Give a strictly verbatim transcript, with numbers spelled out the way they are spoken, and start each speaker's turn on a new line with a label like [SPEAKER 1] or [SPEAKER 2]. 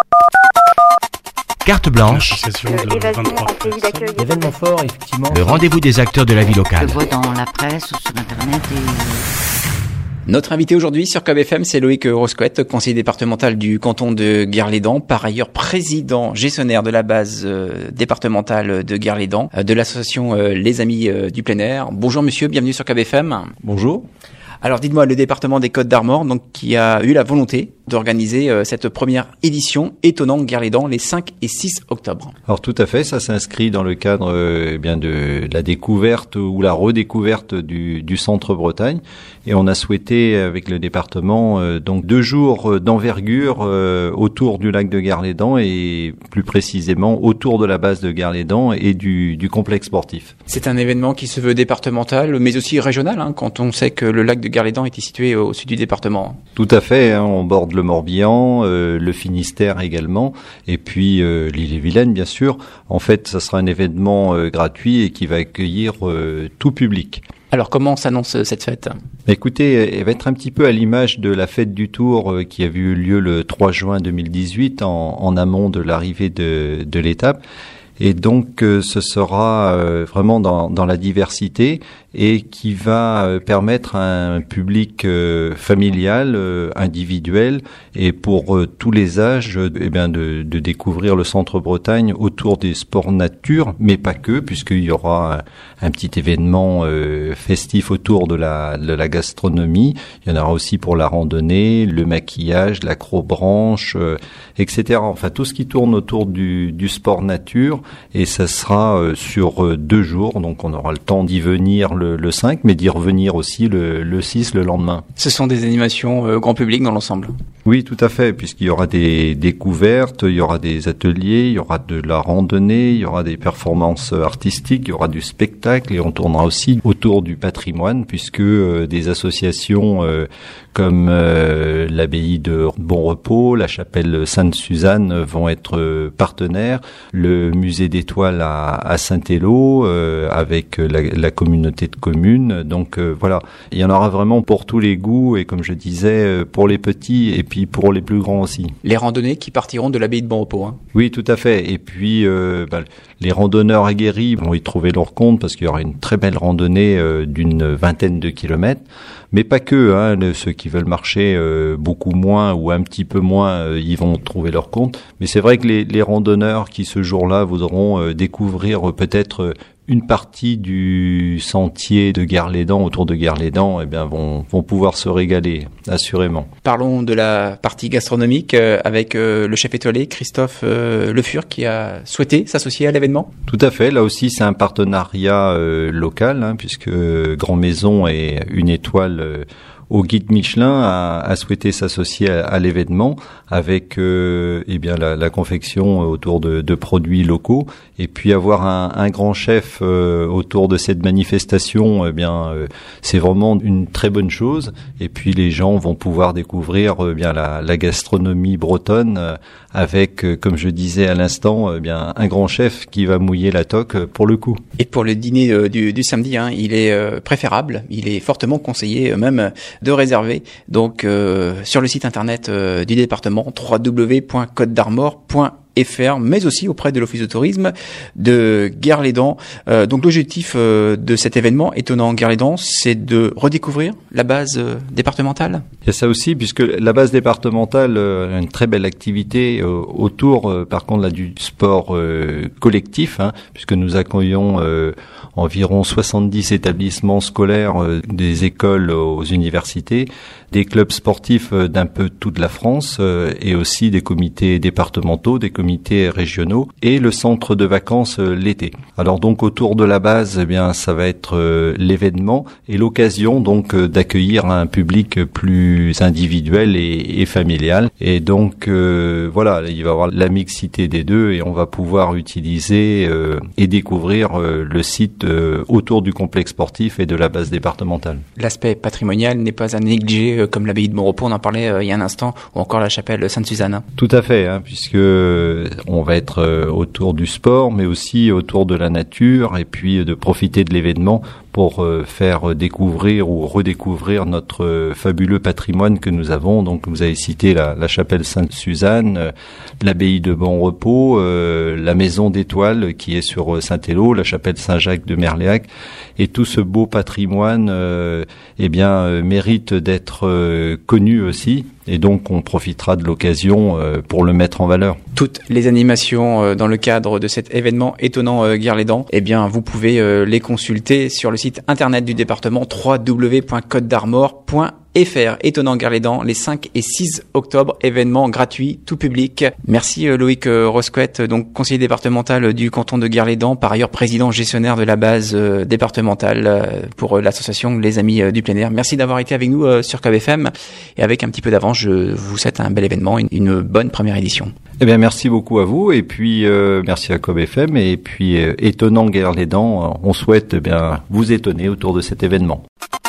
[SPEAKER 1] Carte blanche,
[SPEAKER 2] événement fort, effectivement.
[SPEAKER 1] le rendez-vous des acteurs de la vie locale.
[SPEAKER 3] Je vois dans la presse ou sur Internet et...
[SPEAKER 4] Notre invité aujourd'hui sur C O B F M, c'est Loïc Rosquette, conseiller départemental du canton de Guerre-les-Dents, par ailleurs président gestionnaire de la base euh, départementale de Guerre-les-Dents, euh, de l'association euh, Les Amis euh, du plein air. Bonjour monsieur, bienvenue sur C O B F M.
[SPEAKER 5] Bonjour.
[SPEAKER 4] Alors dites-moi, le département des Côtes-d'Armor, donc qui a eu la volonté d'organiser euh, cette première édition étonnant Guerre-les-Dents les cinq et six octobre.
[SPEAKER 5] Alors tout à fait, ça s'inscrit dans le cadre euh, eh bien de la découverte ou la redécouverte du, du Centre Bretagne, et on a souhaité avec le département euh, donc deux jours d'envergure euh, autour du lac de Guerre-les-Dents et plus précisément autour de la base de Guerre-les-Dents et du, du complexe sportif.
[SPEAKER 4] C'est un événement qui se veut départemental, mais aussi régional, hein, quand on sait que le lac de Guerre-les-Dents était situé au sud du département.
[SPEAKER 5] Tout à fait, hein, on borde le Morbihan, euh, le Finistère également, et puis euh, l'Ille-et-Vilaine bien sûr. En fait, ça sera un événement euh, gratuit et qui va accueillir euh, tout public.
[SPEAKER 4] Alors comment s'annonce cette fête ?
[SPEAKER 5] Écoutez, elle va être un petit peu à l'image de la fête du Tour euh, qui a eu lieu le trois juin deux mille dix-huit en, en amont de l'arrivée de, de l'étape. Et donc, euh, ce sera euh, vraiment dans, dans la diversité et qui va euh, permettre à un public euh, familial, euh, individuel et pour euh, tous les âges, euh, eh bien de, de découvrir le Centre Bretagne autour des sports nature, mais pas que, puisqu'il y aura un, un petit événement euh, festif autour de la, de la gastronomie. Il y en aura aussi pour la randonnée, le maquillage, l'acrobranche, euh, et cetera. Enfin, tout ce qui tourne autour du, du sport nature. Et ça sera euh, sur euh, deux jours, donc on aura le temps d'y venir le, le cinq, mais d'y revenir aussi le, le six, le lendemain.
[SPEAKER 4] Ce sont des animations euh, grand public dans l'ensemble ?
[SPEAKER 5] Oui, tout à fait, puisqu'il y aura des découvertes, il y aura des ateliers, il y aura de la randonnée, il y aura des performances artistiques, il y aura du spectacle, et on tournera aussi autour du patrimoine, puisque euh, des associations euh, comme euh, l'abbaye de Bon Repos, la chapelle Sainte-Suzanne vont être euh, partenaires, le musée d'étoiles à, à Saint-Élo euh, avec la, la communauté de communes. Donc euh, voilà, il y en aura vraiment pour tous les goûts et comme je disais, pour les petits et puis pour les plus grands aussi.
[SPEAKER 4] Les randonnées qui partiront de l'abbaye de Bon Repos. Hein.
[SPEAKER 5] Oui, tout à fait. Et puis euh, bah, les randonneurs aguerris vont y trouver leur compte parce qu'il y aura une très belle randonnée euh, d'une vingtaine de kilomètres. Mais pas que, hein, le, ceux qui veulent marcher euh, beaucoup moins ou un petit peu moins, euh, ils vont trouver leur compte. Mais c'est vrai que les, les randonneurs qui ce jour-là voudront euh, découvrir euh, peut-être euh, une partie du sentier de Guerre-les-Dents, autour de Guerre-les-Dents, eh bien vont, vont pouvoir se régaler, assurément.
[SPEAKER 4] Parlons de la partie gastronomique euh, avec euh, le chef étoilé Christophe euh, Le Fur qui a souhaité s'associer à l'événement.
[SPEAKER 5] Tout à fait, là aussi c'est un partenariat euh, local, hein, puisque Grand Maison est une étoile euh, au guide Michelin a, a souhaité s'associer à, à l'événement avec euh, eh bien la, la confection autour de, de produits locaux et puis avoir un, un grand chef euh, autour de cette manifestation, eh bien euh, c'est vraiment une très bonne chose. Et puis les gens vont pouvoir découvrir eh bien la, la gastronomie bretonne euh, avec, euh, comme je disais à l'instant, eh bien un grand chef qui va mouiller la toque pour le coup.
[SPEAKER 4] Et pour le dîner euh, du, du samedi, hein, il est euh, préférable, il est fortement conseillé euh, même de réserver. Donc euh, sur le site internet euh, du département w w w point côte d'armor point F R, mais aussi auprès de l'Office de tourisme de Guerre-les-Dents. Euh, donc l'objectif euh, de cet événement étonnant Guerre-les-Dents, c'est de redécouvrir la base euh, départementale.
[SPEAKER 5] Il y a ça aussi, puisque la base départementale euh, a une très belle activité euh, autour, euh, par contre, là, du sport euh, collectif, hein, puisque nous accueillons euh, environ soixante-dix établissements scolaires, euh, des écoles aux universités, des clubs sportifs euh, d'un peu toute la France euh, et aussi des comités départementaux, des comités régionaux et le centre de vacances euh, l'été. Alors donc autour de la base, eh bien ça va être euh, l'événement et l'occasion donc euh, d'accueillir un public plus individuel et, et familial. Et donc euh, voilà, il va y avoir la mixité des deux et on va pouvoir utiliser euh, et découvrir euh, le site euh, autour du complexe sportif et de la base départementale.
[SPEAKER 4] L'aspect patrimonial n'est pas à négliger, euh, comme l'abbaye de Bon Repos, on en parlait euh, il y a un instant, ou encore la chapelle Sainte-Suzanne.
[SPEAKER 5] Tout à fait, hein, puisque euh, on va être euh, autour du sport, mais aussi autour de la nature, et puis euh, de profiter de l'événement pour euh, faire découvrir ou redécouvrir notre euh, fabuleux patrimoine que nous avons. Donc vous avez cité la, la chapelle Sainte-Suzanne, euh, l'abbaye de Bon Repos, euh, la maison d'Étoile qui est sur euh, Saint-Élo, la chapelle Saint-Jacques de Merléac, et tout ce beau patrimoine euh, eh bien euh, mérite d'être euh, connu aussi, et donc on profitera de l'occasion euh, pour le mettre en valeur.
[SPEAKER 4] Toutes les animations euh, dans le cadre de cet événement étonnant euh, Guerre-les-Dents, eh bien vous pouvez euh, les consulter sur le site internet du département w w w point côte d'armor point f r. Étonnant Guerre-les-Dents, les cinq et six octobre, événement gratuit, tout public. Merci euh, Loïc euh, Rosquette, donc conseiller départemental du canton de Guerre-les-Dents, par ailleurs président gestionnaire de la base euh, départementale euh, pour euh, l'association Les Amis euh, du plein air. Merci d'avoir été avec nous euh, sur C O B F M, et avec un petit peu d'avance, je vous souhaite un bel événement, une, une bonne première édition.
[SPEAKER 5] Eh bien, merci beaucoup à vous, et puis euh, merci à C O B F M, et puis euh, étonnant Guerre-les-Dents, on souhaite eh bien vous étonner autour de cet événement.